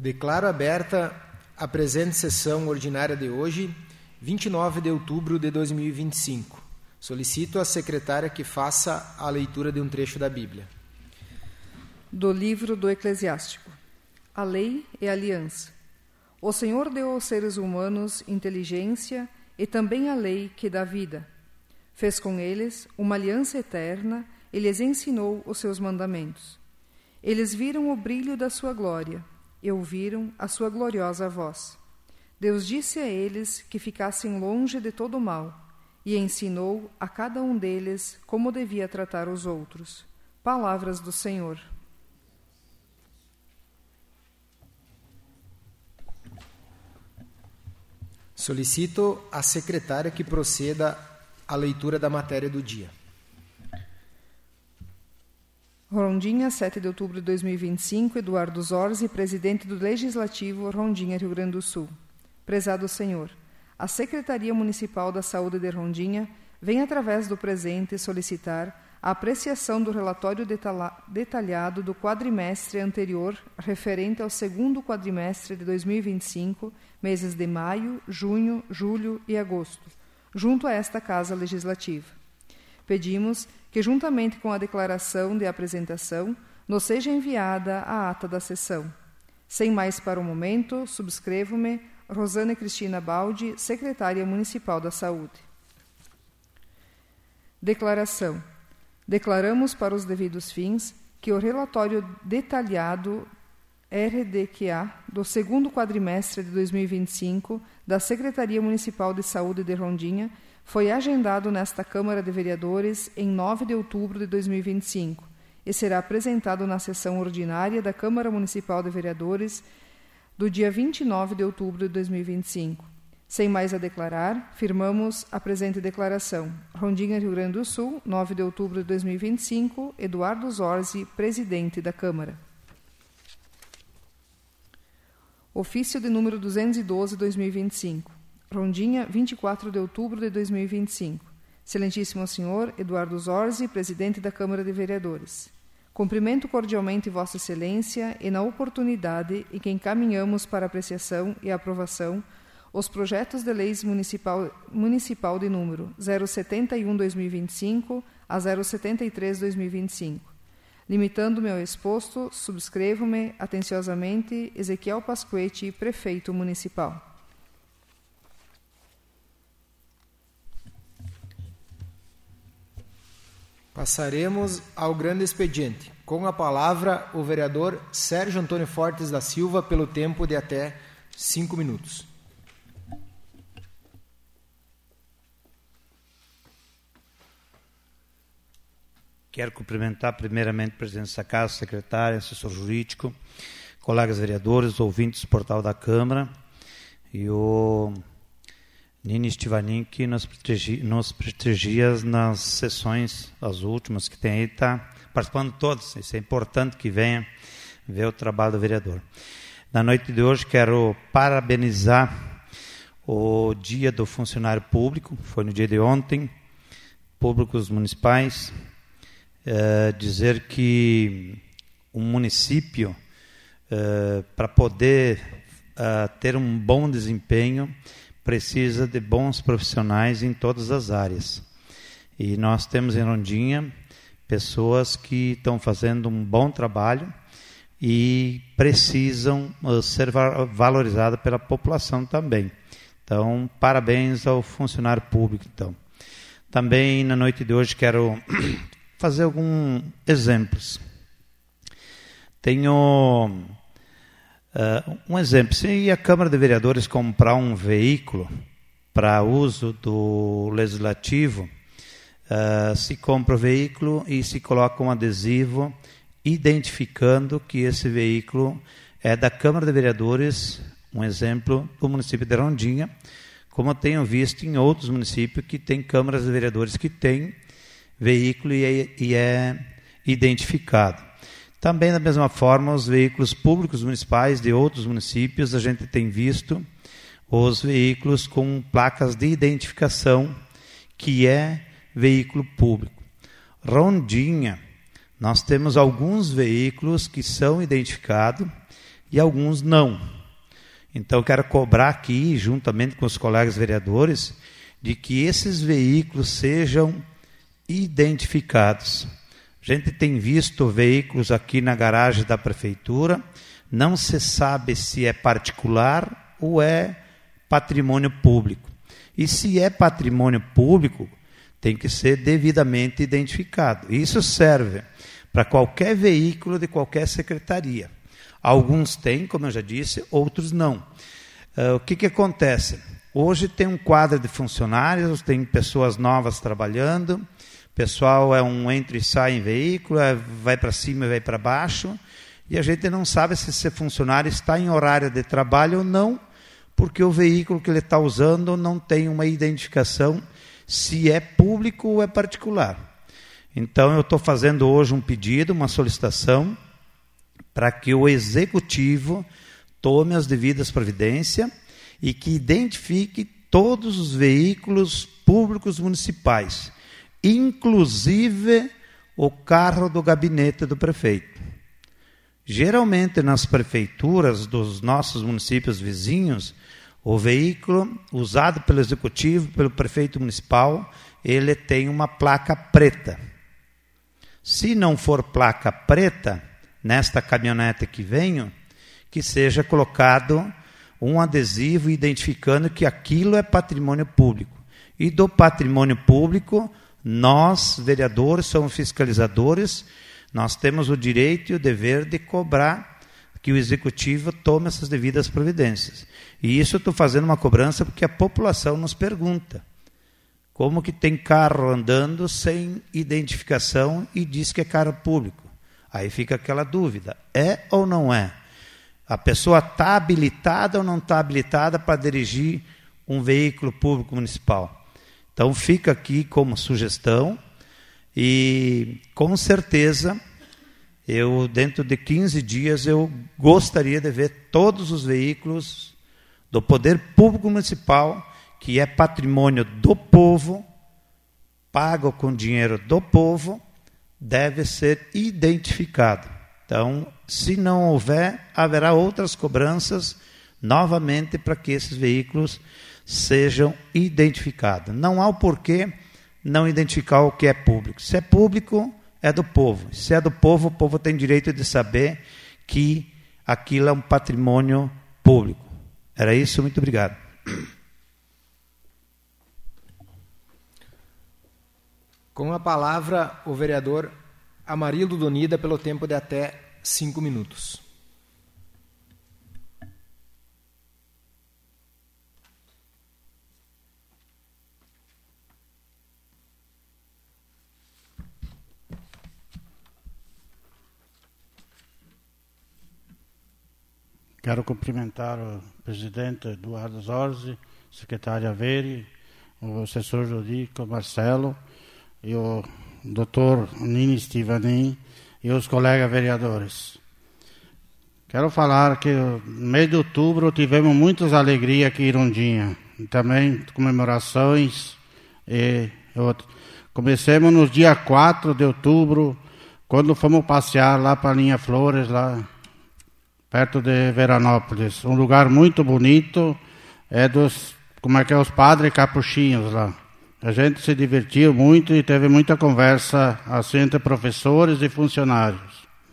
Declaro aberta a presente sessão ordinária de hoje, 29 de outubro de 2025. Solicito à secretária que faça a leitura de um trecho da Bíblia. Do livro do Eclesiástico. A lei e a aliança. O Senhor deu aos seres humanos inteligência e também a lei que dá vida. Fez com eles uma aliança eterna e lhes ensinou os seus mandamentos. Eles viram o brilho da sua glória e ouviram a sua gloriosa voz. Deus disse a eles que ficassem longe de todo o mal e ensinou a cada um deles como devia tratar os outros. Palavras do Senhor. Solicito à secretária que proceda à leitura da matéria do dia. Rondônia, 7 de outubro de 2025, Eduardo Zorzi, presidente do Legislativo, Rondônia, Rio Grande do Sul. Prezado Senhor, a Secretaria Municipal da Saúde de Rondônia vem, através do presente, solicitar a apreciação do relatório detalhado do quadrimestre anterior, referente ao segundo quadrimestre de 2025, meses de maio, junho, julho e agosto, junto a esta Casa Legislativa. Pedimos que, juntamente com a declaração de apresentação, nos seja enviada a ata da sessão. Sem mais para o momento, subscrevo-me Rosane Cristina Baldi, Secretária Municipal da Saúde. Declaração. Declaramos para os devidos fins que o relatório detalhado RDQA do segundo quadrimestre de 2025 da Secretaria Municipal de Saúde de Rondônia foi agendado nesta Câmara de Vereadores em 9 de outubro de 2025 e será apresentado na sessão ordinária da Câmara Municipal de Vereadores do dia 29 de outubro de 2025. Sem mais a declarar, firmamos a presente declaração. Rondônia, Rio Grande do Sul, 9 de outubro de 2025, Eduardo Zorzi, presidente da Câmara. Ofício de número 212/2025. Rondônia, 24 de outubro de 2025. Excelentíssimo Senhor Eduardo Zorzi, presidente da Câmara de Vereadores. Cumprimento cordialmente Vossa Excelência e, na oportunidade em que encaminhamos para apreciação e aprovação os projetos de leis municipal de número 071/2025 a 073/2025. Limitando-me ao exposto, subscrevo-me atenciosamente Ezequiel Pasquete, prefeito municipal. Passaremos ao grande expediente. Com a palavra, o vereador Sérgio Antônio Fortes da Silva, pelo tempo de até 5 minutos. Quero cumprimentar primeiramente o presidente da Casa, secretário, assessor jurídico, colegas vereadores, ouvintes do portal da Câmara e o Nini Stivanin, que nos prestigia nas sessões, as últimas que tem aí, está participando de todas. Isso é importante que venha ver o trabalho do vereador. Na noite de hoje quero parabenizar o Dia do Funcionário Público, foi no dia de ontem, públicos municipais, dizer que um município, para poder ter um bom desempenho, precisa de bons profissionais em todas as áreas. E nós temos em Rondônia pessoas que estão fazendo um bom trabalho e precisam ser valorizadas pela população também. Então, parabéns ao funcionário público. Então, também na noite de hoje quero fazer alguns exemplos. Tenho um exemplo. Se a Câmara de Vereadores comprar um veículo para uso do Legislativo, se compra o veículo e se coloca um adesivo identificando que esse veículo é da Câmara de Vereadores, um exemplo do município de Rondônia, como eu tenho visto em outros municípios que têm câmaras de vereadores que têm veículo e é identificado. Também, da mesma forma, os veículos públicos municipais de outros municípios, a gente tem visto os veículos com placas de identificação, que é veículo público. Rondônia, nós temos alguns veículos que são identificados e alguns não. Então, eu quero cobrar aqui, juntamente com os colegas vereadores, de que esses veículos sejam identificados. A gente tem visto veículos aqui na garagem da prefeitura, não se sabe se é particular ou é patrimônio público. E se é patrimônio público, tem que ser devidamente identificado. Isso serve para qualquer veículo de qualquer secretaria. Alguns têm, como eu já disse, outros não. O que acontece? Hoje tem um quadro de funcionários, tem pessoas novas trabalhando, o pessoal é um entra e sai em veículo, vai para cima e vai para baixo, e a gente não sabe se esse funcionário está em horário de trabalho ou não, porque o veículo que ele está usando não tem uma identificação se é público ou é particular. Então, eu estou fazendo hoje um pedido, uma solicitação, para que o executivo tome as devidas providências e que identifique todos os veículos públicos municipais, inclusive o carro do gabinete do prefeito. Geralmente, nas prefeituras dos nossos municípios vizinhos, o veículo usado pelo executivo, pelo prefeito municipal, ele tem uma placa preta. Se não for placa preta, nesta caminhonete que venho, que seja colocado um adesivo identificando que aquilo é patrimônio público. E do patrimônio público, nós, vereadores, somos fiscalizadores, nós temos o direito e o dever de cobrar que o executivo tome essas devidas providências. E isso eu estou fazendo uma cobrança porque a população nos pergunta. Como que tem carro andando sem identificação e diz que é carro público? Aí fica aquela dúvida, é ou não é? A pessoa está habilitada ou não está habilitada para dirigir um veículo público municipal? Então fica aqui como sugestão e com certeza eu dentro de 15 dias eu gostaria de ver todos os veículos do poder público municipal, que é patrimônio do povo, pago com dinheiro do povo, deve ser identificado. Então, se não houver, haverá outras cobranças novamente para que esses veículos sejam identificados. Não há o porquê não identificar o que é público. Se é público, é do povo. Se é do povo, o povo tem direito de saber que aquilo é um patrimônio público. Era isso, muito obrigado. Com a palavra, o vereador Amarildo Donida, pelo tempo de até 5 minutos. Quero cumprimentar o presidente Eduardo Zorzi, secretária Veri, o assessor jurídico Marcelo, e o doutor Nini Stivanin e os colegas vereadores. Quero falar que no mês de outubro tivemos muitas alegrias aqui em Irondinha, e também comemorações e outras. Comecemos no dia 4 de outubro, quando fomos passear lá para a linha Flores, lá perto de Veranópolis. Um lugar muito bonito, os padres capuchinhos lá. A gente se divertiu muito e teve muita conversa assim, entre professores e funcionários.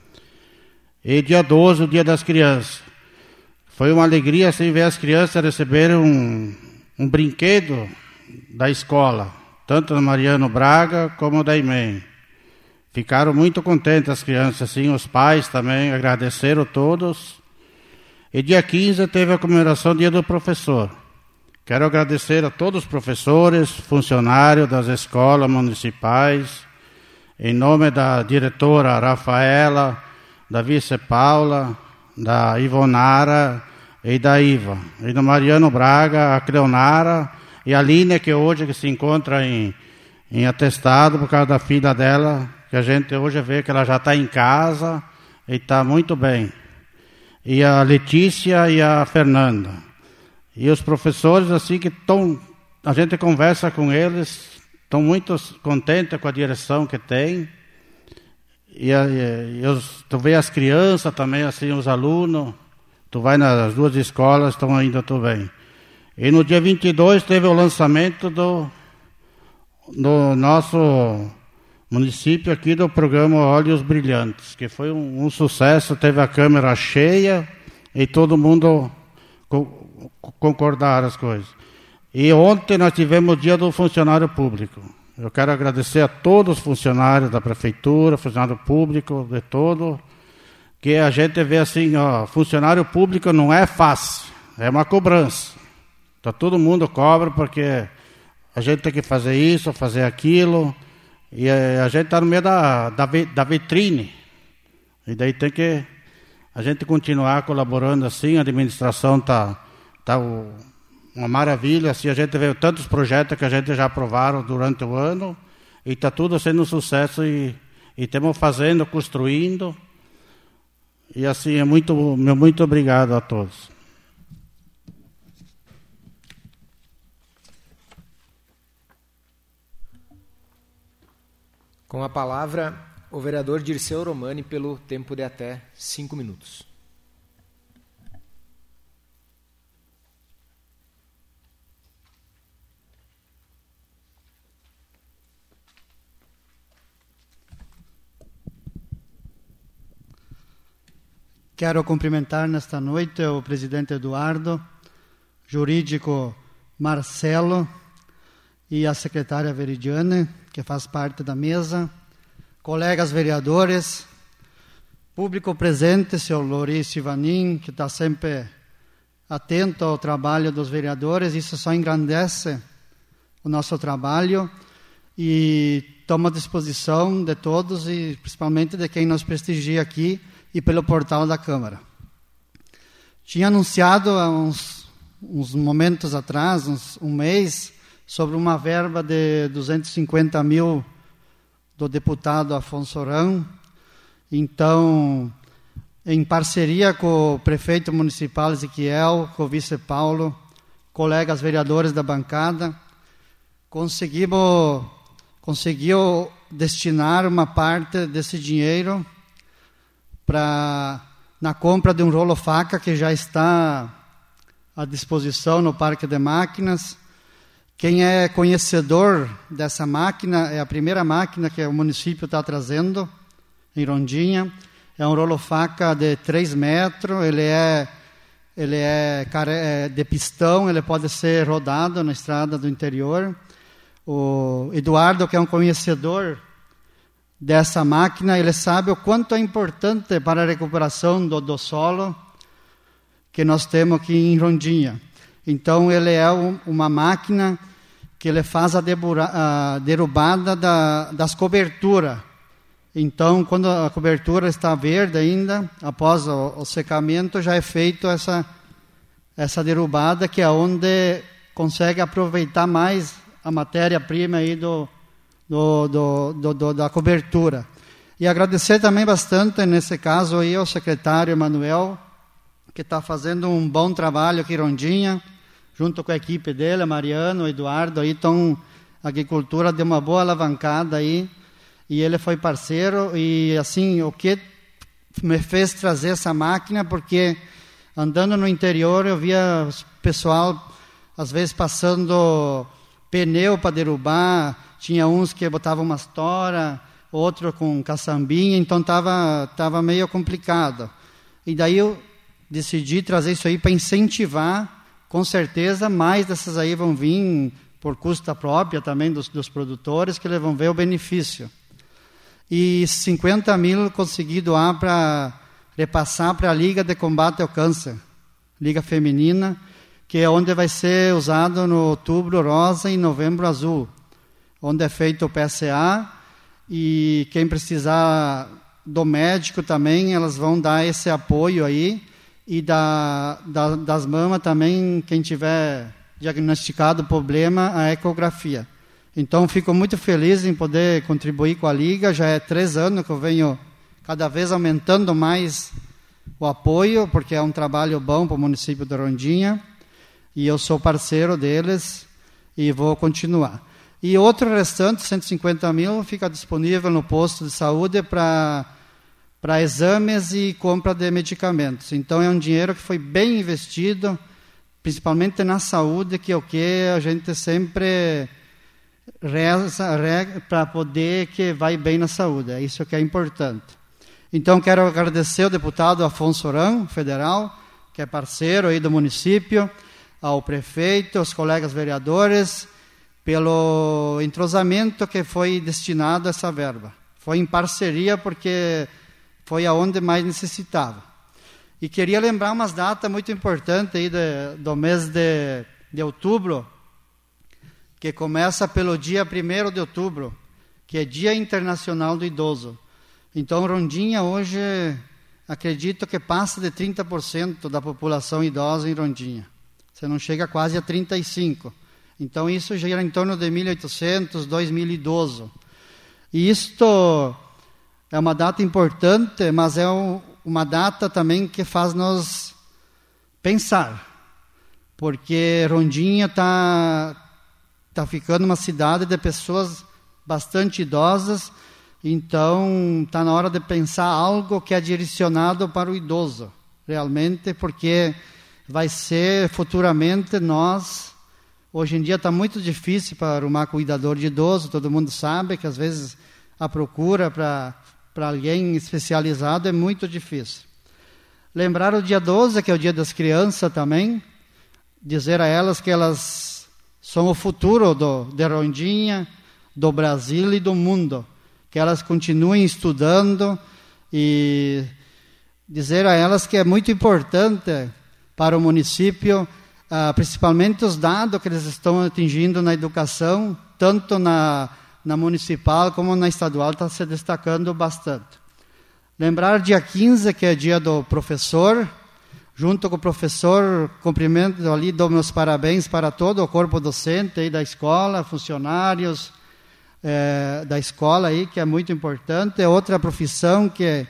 E dia 12, o Dia das Crianças. Foi uma alegria assim, ver as crianças receberem um brinquedo da escola, tanto da Mariano Braga como da IMEM. Ficaram muito contentes as crianças, assim, os pais também agradeceram todos. E dia 15 teve a comemoração do Dia do Professor. Quero agradecer a todos os professores, funcionários das escolas municipais, em nome da diretora Rafaela, da vice Paula, da Ivonara e da Iva. E do Mariano Braga, a Cleonara e a Línia, que hoje se encontra em atestado por causa da filha dela, que a gente hoje vê que ela já está em casa e está muito bem. E a Letícia e a Fernanda. E os professores, assim, a gente conversa com eles, estão muito contentes com a direção que tem. Tu vê as crianças também, assim, os alunos, Tu vai nas duas escolas, estão ainda tudo bem. E no dia 22 teve o lançamento do nosso município aqui do programa Olhos Brilhantes, que foi um sucesso, teve a câmera cheia e todo mundo concordaram as coisas. E ontem nós tivemos o dia do funcionário público. Eu quero agradecer a todos os funcionários da prefeitura, funcionário público de todo, que a gente vê assim, ó, funcionário público não é fácil, é uma cobrança. Então todo mundo cobra porque a gente tem que fazer isso, fazer aquilo, e a gente está no meio da vitrine. E daí tem que a gente continuar colaborando assim, a administração está uma maravilha, assim, a gente vê tantos projetos que a gente já aprovaram durante o ano, e está tudo sendo um sucesso, e estamos fazendo, construindo, e assim, muito obrigado a todos. Com a palavra, o vereador Dirceu Romani, pelo tempo de até 5 minutos. Quero cumprimentar nesta noite o presidente Eduardo, jurídico Marcelo e a secretária Veridiane, que faz parte da mesa, colegas vereadores, público presente, senhor Louris Ivanin, que está sempre atento ao trabalho dos vereadores. Isso só engrandece o nosso trabalho e toma à disposição de todos e principalmente de quem nos prestigia aqui e pelo portal da Câmara. Tinha anunciado há uns momentos atrás, um mês, sobre uma verba de 250 mil do deputado Afonso Orão. Então, em parceria com o prefeito municipal Ezequiel, com o vice Paulo, colegas vereadores da bancada, conseguiu destinar uma parte desse dinheiro na compra de um rolo-faca que já está à disposição no Parque de Máquinas. Quem é conhecedor dessa máquina, é a primeira máquina que o município está trazendo em Rondinha. É um rolo-faca de 3 metros, ele é de pistão, ele pode ser rodado na estrada do interior. O Eduardo, que é um conhecedor dessa máquina, ele sabe o quanto é importante para a recuperação do solo que nós temos aqui em Rondinha. Então, ele é uma máquina que ele faz a derrubada das coberturas. Então, quando a cobertura está verde ainda, após o secamento, já é feito essa derrubada, que é onde consegue aproveitar mais a matéria-prima aí da cobertura. E agradecer também bastante, nesse caso, aí, ao secretário Emanuel, que está fazendo um bom trabalho aqui em Rondinha, junto com a equipe dele, a Mariano, o Eduardo, aí a agricultura deu uma boa alavancada aí, e ele foi parceiro, e assim, o que me fez trazer essa máquina, porque andando no interior eu via o pessoal, às vezes, passando pneu para derrubar, tinha uns que botavam umas tora, outro com caçambinha, então estava meio complicado. E daí eu decidi trazer isso aí para incentivar. Com certeza, mais dessas aí vão vir por custa própria também dos produtores, que eles vão ver o benefício. E 50 mil consegui doar para repassar para a Liga de Combate ao Câncer, Liga Feminina, que é onde vai ser usado no Outubro Rosa e Novembro Azul, onde é feito o PSA, e quem precisar do médico também, elas vão dar esse apoio aí, e das mamas também, quem tiver diagnosticado o problema, a ecografia. Então, fico muito feliz em poder contribuir com a Liga. Já é 3 anos que eu venho cada vez aumentando mais o apoio, porque é um trabalho bom para o município de Rondinha, e eu sou parceiro deles e vou continuar. E outro restante, 150 mil, fica disponível no posto de saúde para para exames e compra de medicamentos. Então, é um dinheiro que foi bem investido, principalmente na saúde, que é o que a gente sempre reza para poder que vai bem na saúde. É isso que é importante. Então, quero agradecer ao deputado Afonso Oran, federal, que é parceiro aí do município, ao prefeito, aos colegas vereadores, pelo entrosamento que foi destinado a essa verba. Foi em parceria porque foi aonde mais necessitava. E queria lembrar umas datas muito importantes aí do mês de outubro, que começa pelo dia 1º de outubro, que é Dia Internacional do Idoso. Então, Rondinha hoje, acredito que passa de 30% da população idosa em Rondinha. Você não chega quase a 35%. Então, isso gira em torno de 1.800, 2.000 idosos. E isto é uma data importante, mas é uma data também que faz nos pensar. Porque Rondinha está ficando uma cidade de pessoas bastante idosas. Então, está na hora de pensar algo que é direcionado para o idoso, realmente, porque vai ser futuramente nós. Hoje em dia está muito difícil para arrumar cuidador de idoso, todo mundo sabe que às vezes a procura para alguém especializado é muito difícil. Lembrar o dia 12, que é o dia das crianças também, dizer a elas que elas são o futuro de Rondinha, do Brasil e do mundo, que elas continuem estudando e dizer a elas que é muito importante para o município, principalmente os dados que eles estão atingindo na educação, tanto na municipal como na estadual, está se destacando bastante. Lembrar dia 15, que é dia do professor, junto com o professor, cumprimento ali, dou meus parabéns para todo o corpo docente aí da escola, funcionários da escola aí, que é muito importante. É outra profissão que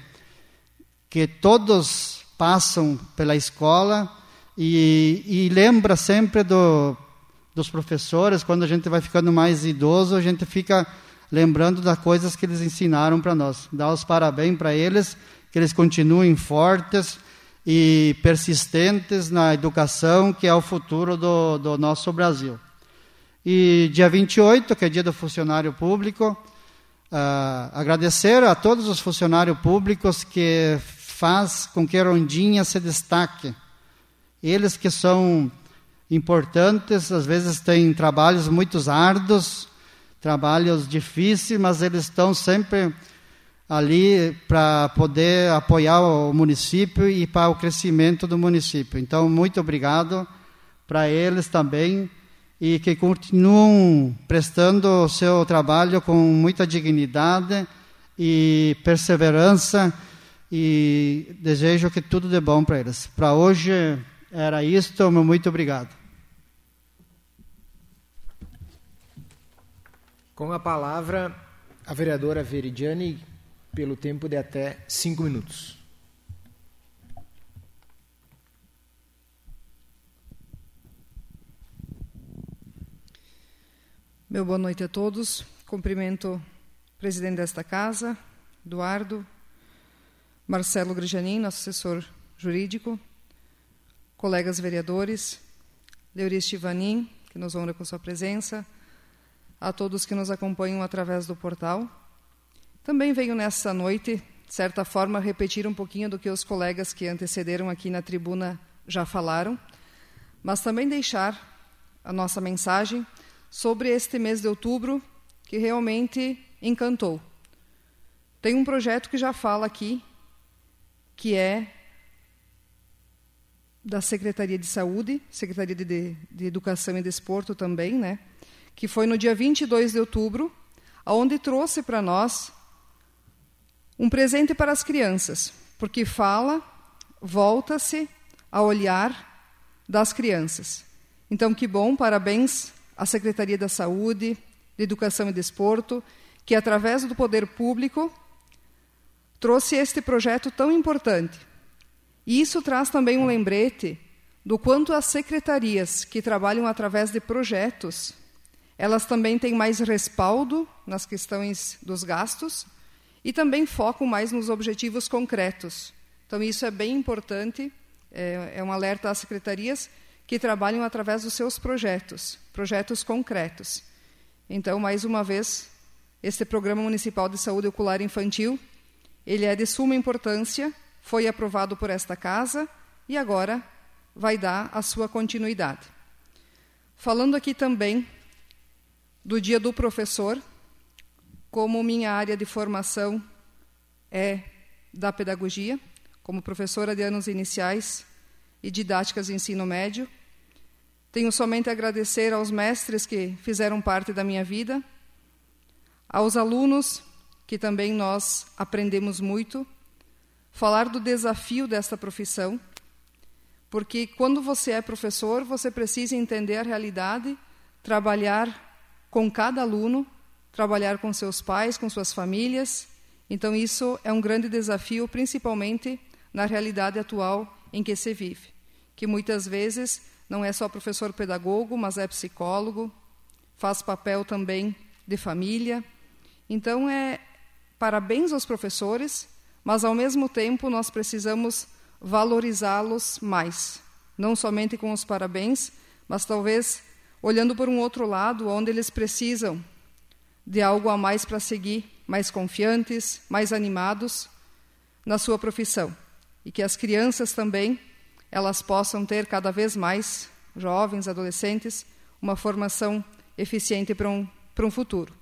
todos passam pela escola e lembra sempre dos professores. Quando a gente vai ficando mais idoso, a gente fica lembrando das coisas que eles ensinaram para nós. Dá os parabéns para eles, que eles continuem fortes e persistentes na educação, que é o futuro do nosso Brasil. E dia 28, que é dia do funcionário público, agradecer a todos os funcionários públicos que faz com que Rondinha se destaque. Eles que são importantes, às vezes têm trabalhos muito árduos, trabalhos difíceis, mas eles estão sempre ali para poder apoiar o município e para o crescimento do município. Então, muito obrigado para eles também e que continuam prestando o seu trabalho com muita dignidade e perseverança, e desejo que tudo dê bom para eles. Para hoje era isto, muito obrigado. Com a palavra, a vereadora Veridiane, pelo tempo de até 5 minutos. Meu boa noite a todos. Cumprimento o presidente desta casa, Eduardo, Marcelo Grijanin, nosso assessor jurídico, colegas vereadores, Leoris Tivanin, que nos honra com sua presença, a todos que nos acompanham através do portal. Também venho nessa noite, de certa forma, repetir um pouquinho do que os colegas que antecederam aqui na tribuna já falaram, mas também deixar a nossa mensagem sobre este mês de outubro, que realmente encantou. Tem um projeto que já fala aqui, que é da Secretaria de Saúde, Secretaria de Educação e Desporto também, né? Que foi no dia 22 de outubro, onde trouxe para nós um presente para as crianças, porque volta-se a olhar das crianças. Então, que bom, parabéns à Secretaria da Saúde, de Educação e Desporto, que através do poder público trouxe este projeto tão importante. E isso traz também um lembrete do quanto as secretarias que trabalham através de projetos, elas também têm mais respaldo nas questões dos gastos E também focam mais nos objetivos concretos. Então, isso é bem importante, é um alerta às secretarias que trabalham através dos seus projetos concretos. Então, mais uma vez, este Programa Municipal de Saúde Ocular Infantil, ele é de suma importância, foi aprovado por esta Casa e agora vai dar a sua continuidade. Falando aqui também do Dia do Professor, como minha área de formação é da pedagogia, como professora de anos iniciais e didáticas de ensino médio, tenho somente a agradecer aos mestres que fizeram parte da minha vida, aos alunos, que também nós aprendemos muito, falar do desafio desta profissão, porque quando você é professor, você precisa entender a realidade, trabalhar com cada aluno, trabalhar com seus pais, com suas famílias. Então, isso é um grande desafio, principalmente na realidade atual em que se vive, que muitas vezes não é só professor pedagogo, mas é psicólogo, faz papel também de família. Então, parabéns aos professores, mas, ao mesmo tempo, nós precisamos valorizá-los mais, não somente com os parabéns, mas talvez olhando por um outro lado, onde eles precisam de algo a mais para seguir, mais confiantes, mais animados na sua profissão. E que as crianças também, elas possam ter cada vez mais, jovens, adolescentes, uma formação eficiente para um futuro.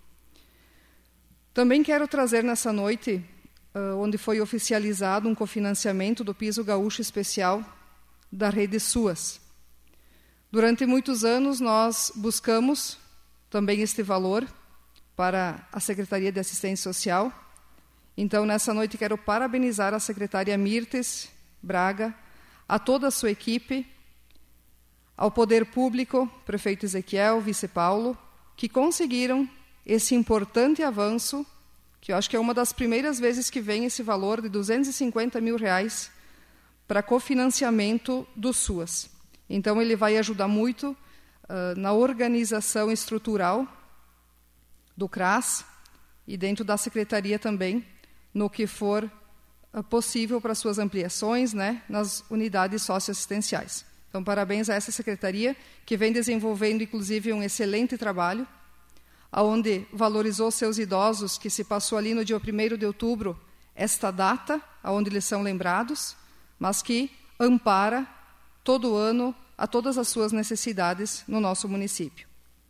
Também quero trazer nessa noite, onde foi oficializado um cofinanciamento do piso gaúcho especial da rede SUAS. Durante muitos anos nós buscamos também este valor para a Secretaria de Assistência Social. Então, nessa noite, quero parabenizar a secretária Mirtes Braga, a toda a sua equipe, ao Poder Público, prefeito Ezequiel, vice Paulo, que conseguiram esse importante avanço, que eu acho que é uma das primeiras vezes que vem esse valor de R$250 mil para cofinanciamento do SUAS. Então, ele vai ajudar muito na organização estrutural do CRAS e dentro da Secretaria também, no que for possível para suas ampliações, né, nas unidades socioassistenciais. Então, parabéns a essa Secretaria, que vem desenvolvendo, inclusive, um excelente trabalho, onde valorizou seus idosos, que se passou ali no dia 1º de outubro, esta data, onde eles são lembrados, mas que ampara todo ano a todas as suas necessidades no nosso município.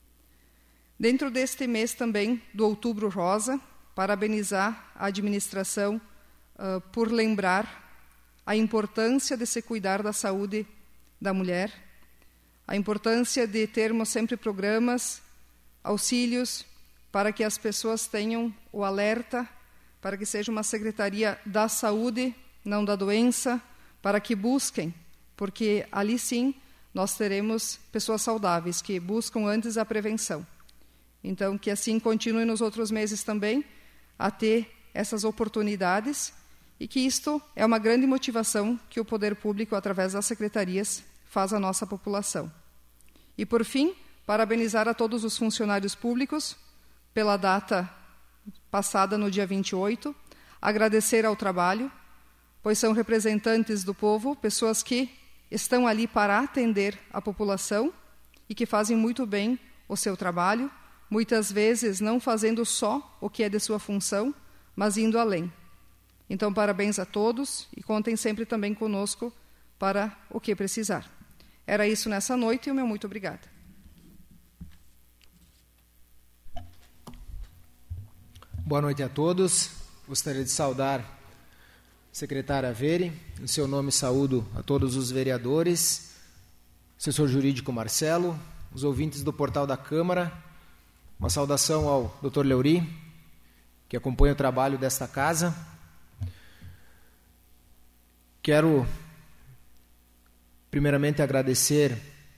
Dentro deste mês também, do Outubro Rosa, parabenizar a administração por lembrar a importância de se cuidar da saúde da mulher, a importância de termos sempre programas, auxílios, para que as pessoas tenham o alerta, para que seja uma secretaria da saúde, não da doença, para que busquem, porque ali sim nós teremos pessoas saudáveis que buscam antes a prevenção. Então, que assim continue nos outros meses também a ter essas oportunidades e que isto é uma grande motivação que o Poder Público, através das secretarias, faz à nossa população. E, por fim, parabenizar a todos os funcionários públicos pela data passada no dia 28, agradecer ao trabalho, pois são representantes do povo, pessoas que estão ali para atender a população e que fazem muito bem o seu trabalho, muitas vezes não fazendo só o que é de sua função, mas indo além. Então, parabéns a todos e contem sempre também conosco para o que precisar. Era isso nessa noite e o meu muito obrigada. Boa noite a todos. Gostaria de saudar a secretária Veri. Em seu nome, saúdo a todos os vereadores, assessor jurídico Marcelo, os ouvintes do portal da Câmara. Uma saudação ao Dr. Leuri, que acompanha o trabalho desta casa. Quero, primeiramente, agradecer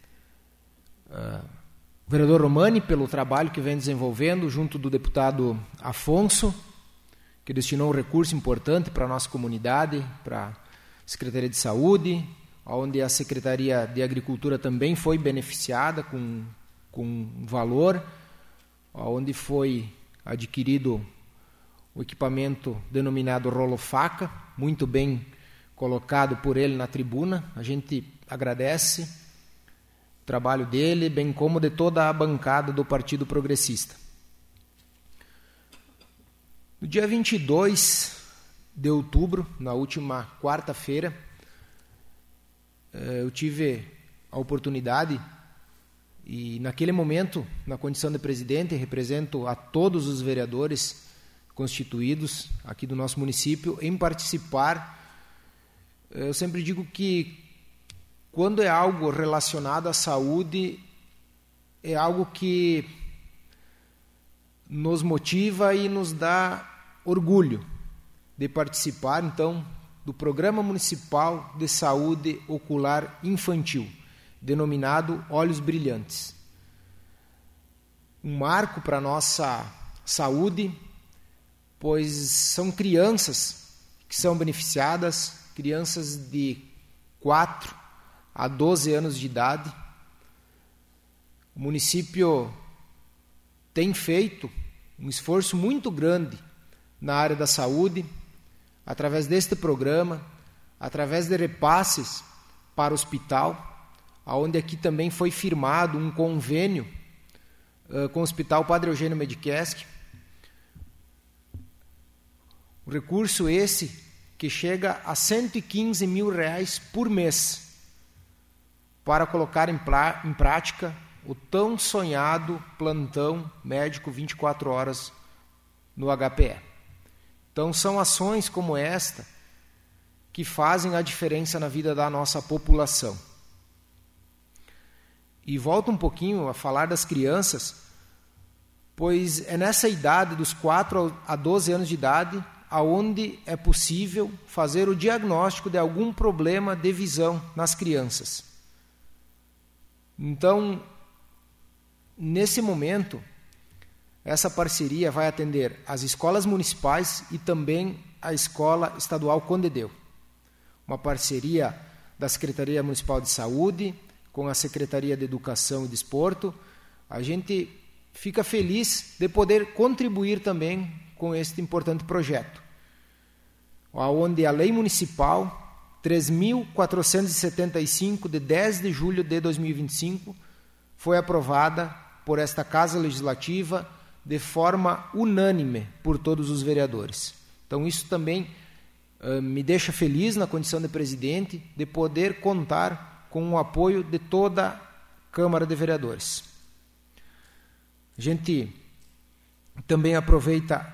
o vereador Romani pelo trabalho que vem desenvolvendo junto do deputado Afonso, que destinou um recurso importante para a nossa comunidade, para a Secretaria de Saúde, onde a Secretaria de Agricultura também foi beneficiada com valor, onde foi adquirido o equipamento denominado rolo-faca, muito bem colocado por ele na tribuna. A gente agradece o trabalho dele, bem como de toda a bancada do Partido Progressista. No dia 22 de outubro, na última quarta-feira, eu tive a oportunidade, e naquele momento, na condição de presidente, represento a todos os vereadores constituídos aqui do nosso município em participar. Eu sempre digo que quando é algo relacionado à saúde, é algo que nos motiva e nos dá orgulho de participar, então, do Programa Municipal de Saúde Ocular Infantil, denominado Olhos Brilhantes. Um marco para a nossa saúde, pois são crianças que são beneficiadas, crianças de 4 a 12 anos de idade. O município tem feito um esforço muito grande na área da saúde, através deste programa, através de repasses para o hospital, onde aqui também foi firmado um convênio com o Hospital Padre Eugênio Mediquesc. O recurso esse que chega a R$115 mil por mês para colocar em prática o tão sonhado plantão médico 24 horas no HPE. Então, são ações como esta que fazem a diferença na vida da nossa população. E volto um pouquinho a falar das crianças, pois é nessa idade, dos 4 a 12 anos de idade, aonde é possível fazer o diagnóstico de algum problema de visão nas crianças. Então, nesse momento, essa parceria vai atender as escolas municipais e também a Escola Estadual Condedeu. Uma parceria da Secretaria Municipal de Saúde com a Secretaria de Educação e Desporto. A gente fica feliz de poder contribuir também com este importante projeto, onde a Lei Municipal 3.475, de 10 de julho de 2025, foi aprovada por esta Casa Legislativa de forma unânime por todos os vereadores. Então, isso também me deixa feliz na condição de presidente, de poder contar com o apoio de toda a Câmara de Vereadores. A gente também aproveita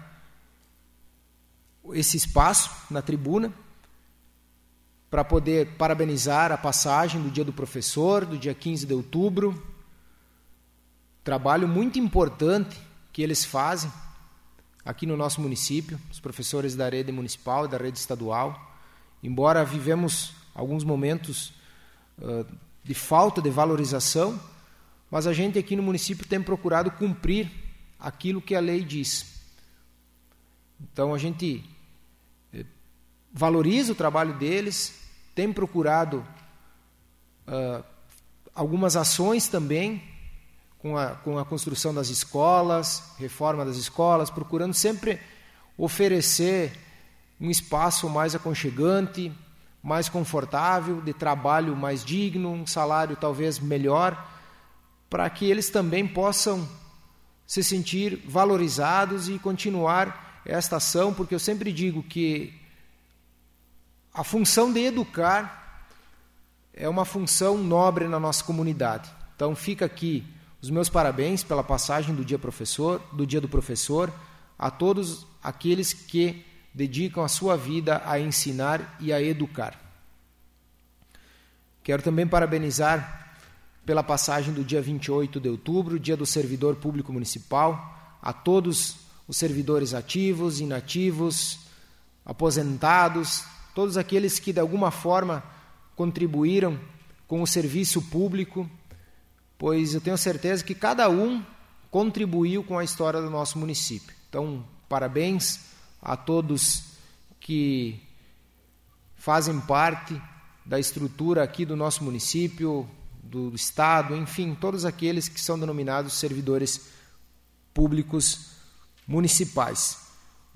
esse espaço na tribuna para poder parabenizar a passagem do Dia do Professor, do dia 15 de outubro. Trabalho muito importante que eles fazem aqui no nosso município, os professores da rede municipal e da rede estadual. Embora vivemos alguns momentos de falta de valorização, mas a gente aqui no município tem procurado cumprir aquilo que a lei diz. Então, a gente valoriza o trabalho deles, tem procurado algumas ações também com a construção das escolas, reforma das escolas, procurando sempre oferecer um espaço mais aconchegante, mais confortável, de trabalho mais digno, um salário talvez melhor, para que eles também possam se sentir valorizados e continuar esta ação, porque eu sempre digo que a função de educar é uma função nobre na nossa comunidade. Então fica aqui os meus parabéns pela passagem do Dia do Professor, a todos aqueles que dedicam a sua vida a ensinar e a educar. Quero também parabenizar pela passagem do dia 28 de outubro, Dia do Servidor Público Municipal, a todos os servidores ativos, inativos, aposentados, todos aqueles que de alguma forma contribuíram com o serviço público, pois eu tenho certeza que cada um contribuiu com a história do nosso município. Então, parabéns a todos que fazem parte da estrutura aqui do nosso município, do Estado, enfim, todos aqueles que são denominados servidores públicos municipais.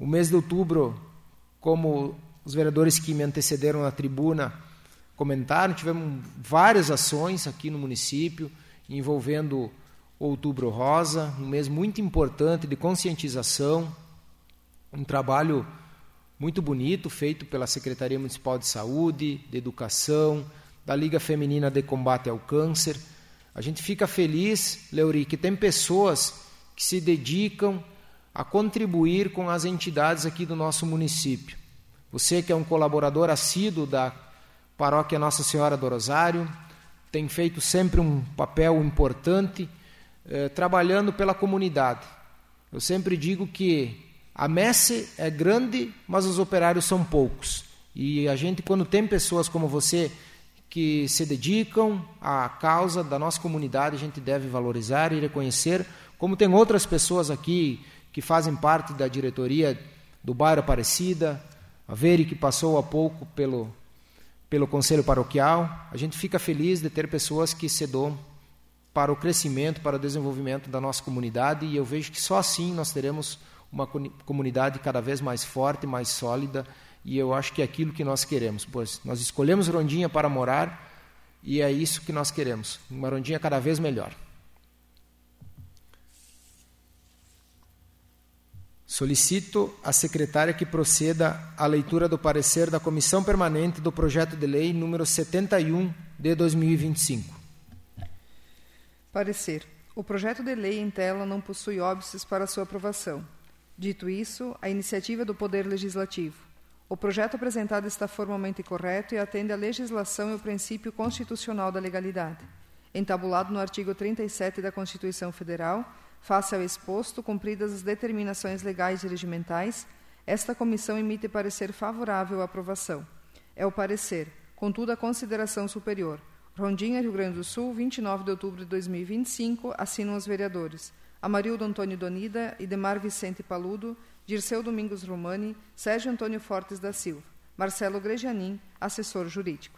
O mês de outubro, como os vereadores que me antecederam na tribuna comentaram, tivemos várias ações aqui no município, envolvendo o Outubro Rosa, um mês muito importante de conscientização, um trabalho muito bonito feito pela Secretaria Municipal de Saúde, de Educação, da Liga Feminina de Combate ao Câncer. A gente fica feliz, Leuri, que tem pessoas que se dedicam a contribuir com as entidades aqui do nosso município. Você que é um colaborador assíduo da Paróquia Nossa Senhora do Rosário, tem feito sempre um papel importante, trabalhando pela comunidade. Eu sempre digo que a messe é grande, mas os operários são poucos. E a gente, quando tem pessoas como você que se dedicam à causa da nossa comunidade, a gente deve valorizar e reconhecer, como tem outras pessoas aqui que fazem parte da diretoria do bairro Aparecida, a Veri, que passou há pouco pelo Conselho Paroquial. A gente fica feliz de ter pessoas que se doam para o crescimento, para o desenvolvimento da nossa comunidade, e eu vejo que só assim nós teremos uma comunidade cada vez mais forte, mais sólida, e eu acho que é aquilo que nós queremos, pois nós escolhemos Rondinha para morar, e é isso que nós queremos, uma Rondinha cada vez melhor. Solicito à secretária que proceda à leitura do parecer da Comissão Permanente do Projeto de Lei número 71 de 2025. Parecer. O projeto de lei em tela não possui óbices para sua aprovação. Dito isso, a iniciativa do Poder Legislativo. O projeto apresentado está formalmente correto e atende à legislação e ao princípio constitucional da legalidade. Entabulado no artigo 37 da Constituição Federal, face ao exposto, cumpridas as determinações legais e regimentais, esta comissão emite parecer favorável à aprovação. É o parecer, contudo a consideração superior. Rondinha, Rio Grande do Sul, 29 de outubro de 2025, assinam os vereadores Amarildo Antônio Donida, Idemar Vicente Paludo, Dirceu Domingos Romani, Sérgio Antônio Fortes da Silva, Marcelo Grejanin, assessor jurídico.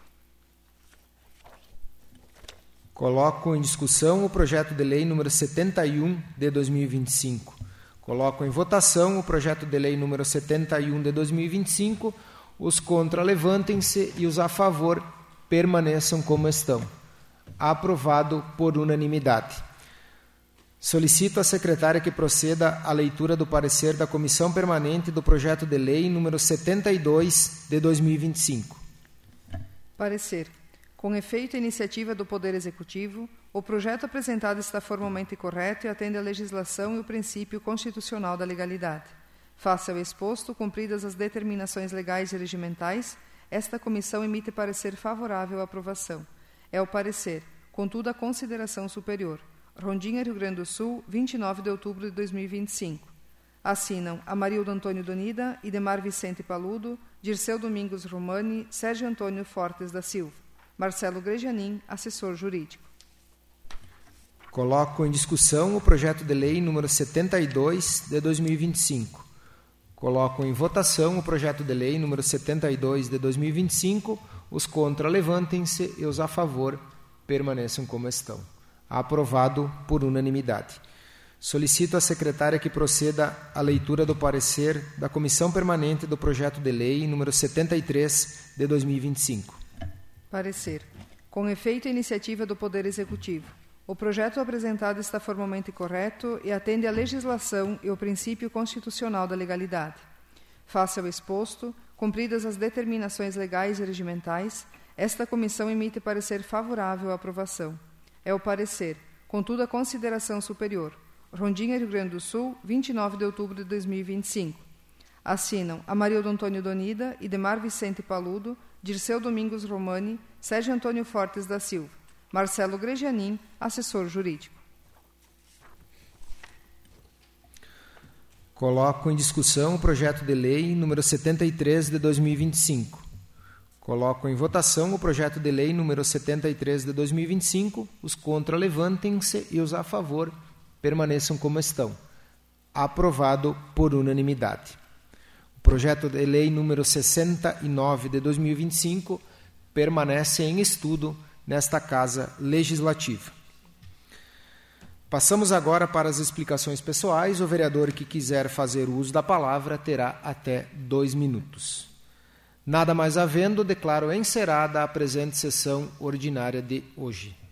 Coloco em discussão o projeto de lei número 71 de 2025. Coloco em votação o projeto de lei número 71 de 2025. Os contra levantem-se e os a favor permaneçam como estão. Aprovado por unanimidade. Solicito à secretária que proceda à leitura do parecer da Comissão Permanente do projeto de lei número 72 de 2025. Parecer. Com efeito e iniciativa do Poder Executivo, o projeto apresentado está formalmente correto e atende à legislação e o princípio constitucional da legalidade. Face ao exposto, cumpridas as determinações legais e regimentais, esta comissão emite parecer favorável à aprovação. É o parecer, contudo a consideração superior. Rondinha, Rio Grande do Sul, 29 de outubro de 2025. Assinam Amarildo Antônio Donida, Idemar Vicente Paludo, Dirceu Domingos Romani, Sérgio Antônio Fortes da Silva, Marcelo Grejanin, assessor jurídico. Coloco em discussão o projeto de lei número 72 de 2025. Coloco em votação o projeto de lei número 72 de 2025. Os contra levantem-se e os a favor permaneçam como estão. Aprovado por unanimidade. Solicito à secretária que proceda à leitura do parecer da Comissão Permanente do projeto de lei número 73 de 2025. Parecer. Com efeito e iniciativa do Poder Executivo. O projeto apresentado está formalmente correto e atende à legislação e ao princípio constitucional da legalidade. Face ao exposto, cumpridas as determinações legais e regimentais, esta comissão emite parecer favorável à aprovação. É o parecer, contudo a consideração superior. Rondinha, Rio Grande do Sul, 29 de outubro de 2025. Assinam Amarildo Antônio Donida, Idemar Vicente Paludo, Dirceu Domingos Romani, Sérgio Antônio Fortes da Silva, Marcelo Grejanin, assessor jurídico. Coloco em discussão o projeto de lei número 73 de 2025. Coloco em votação o projeto de lei número 73 de 2025. Os contra levantem-se e os a favor permaneçam como estão. Aprovado por unanimidade. O projeto de lei número 69 de 2025 permanece em estudo nesta Casa Legislativa. Passamos agora para as explicações pessoais. O vereador que quiser fazer uso da palavra terá até 2 minutos. Nada mais havendo, declaro encerrada a presente sessão ordinária de hoje.